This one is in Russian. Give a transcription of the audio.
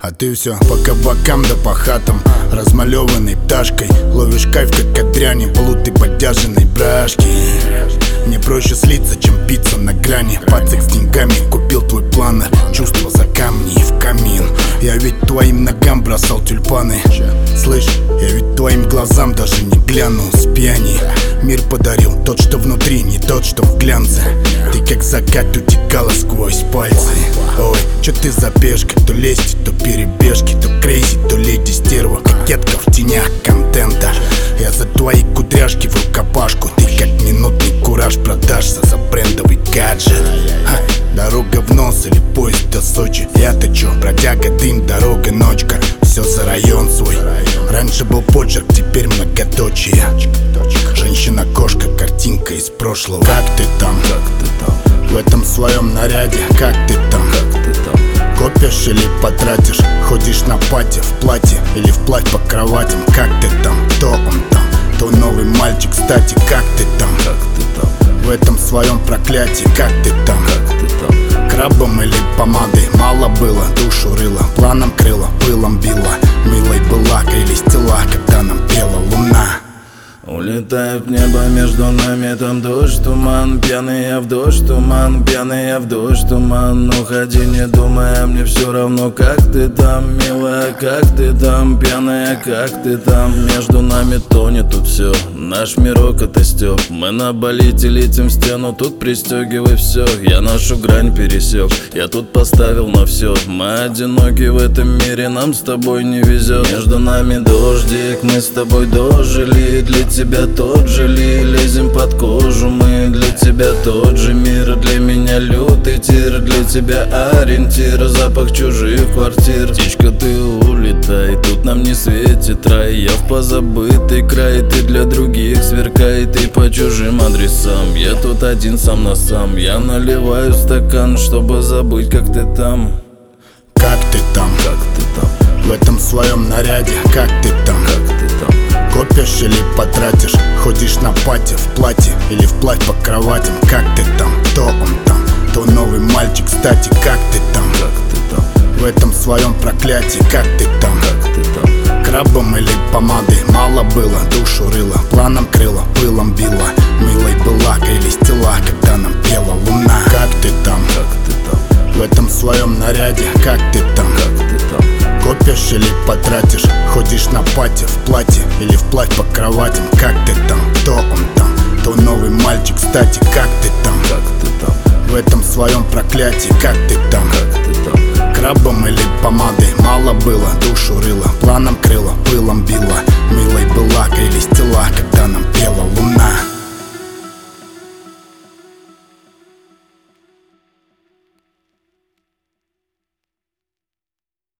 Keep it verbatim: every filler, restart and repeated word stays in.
А ты все по кабакам да по хатам, размалеванной пташкой. Ловишь кайф, как от дряни, полуты поддержанной брашки. Мне проще слиться, чем пицца на грани. Пацик с деньгами купил твой планер, чувства за камни и в камин. Я ведь твоим ногам бросал тюльпаны. Слышь, я ведь твоим глазам даже не глянул с пьяни. Мир подарил тот, что внутри, не тот, что в глянце. Ты как закат утекала сквозь пальцы. Ой, чё ты за пешка, то лезть, то перебежки, то крейзи, то леди стерва, кокетка в тенях контента. Я за твои кудряшки в рукопашку, ты как минутный кураж продашься за брендовый гаджет. Ха, дорога в нос или поезд до Сочи. Я-то чё, бродяга, дым, дорога, ночка, все за район свой. Раньше был почерк, теперь многоточие. Женщина-кошка, картинка из прошлого. Как ты там? Как ты там? В этом своем наряде, как ты там? Как ты там? Копишь или потратишь? Ходишь на пати в платье или вплавь по кроватям? Как ты там? То он там, то новый мальчик, кстати, как ты там? Как ты там? В этом своем проклятии, как ты там? Как ты там? Крабом или помадой мало было, душу рыла, планом крыла, пылом била. Милой была крылись тела, когда нам пела луна. Улетаю в небо, между нами там дождь, туман. Пьяный я в дождь, туман, пьяный я в дождь, туман. Уходи, не думая, мне все равно, как ты там, милая, как ты там, пьяная, как ты там. Между нами тонет тут все, наш мирок это стёб. Мы на болите летим в стену, тут пристегивай все. Я нашу грань пересек, я тут поставил на все. Мы одиноки в этом мире, нам с тобой не везет. Между нами дождик, мы с тобой дожили. Для тебя тот же ли, лезем под кожу мы. Для тебя тот же мир, для меня лютый тир. Для тебя ориентир, запах чужих квартир. Птичка, ты улетай, тут нам не светит рай. Я в позабытый край, ты для других сверкай. Ты по чужим адресам, я тут один сам на сам. Я наливаю стакан, чтобы забыть, как ты там. Как ты там? Как ты там? В этом своем наряде, как ты там? Как ты там? Копишь или потратишь? Ходишь на пати в платье или вплавь по кроватям? Как ты там? То он там, то новый мальчик, кстати, как ты там? Как ты там? В этом своем проклятии, как ты там? Как ты там? Крабом или помадой мало было, душу рыла, планом крыла, пылом била. Милой была крылись тела, когда нам пела луна. Как ты там? Как ты там? В этом своем наряде, как ты там? Как ты там? Копишь или потратишь? Ходишь на пати в платье или вплавь по кроватям? Как ты там? То он там, то новый мальчик, кстати, как ты там? Как ты там? В этом своем проклятии, как ты там? Как ты там? Крабом или помадой мало было, душу рыла, планом крыла, пылом била. Милой была крылись тела, когда нам пела луна.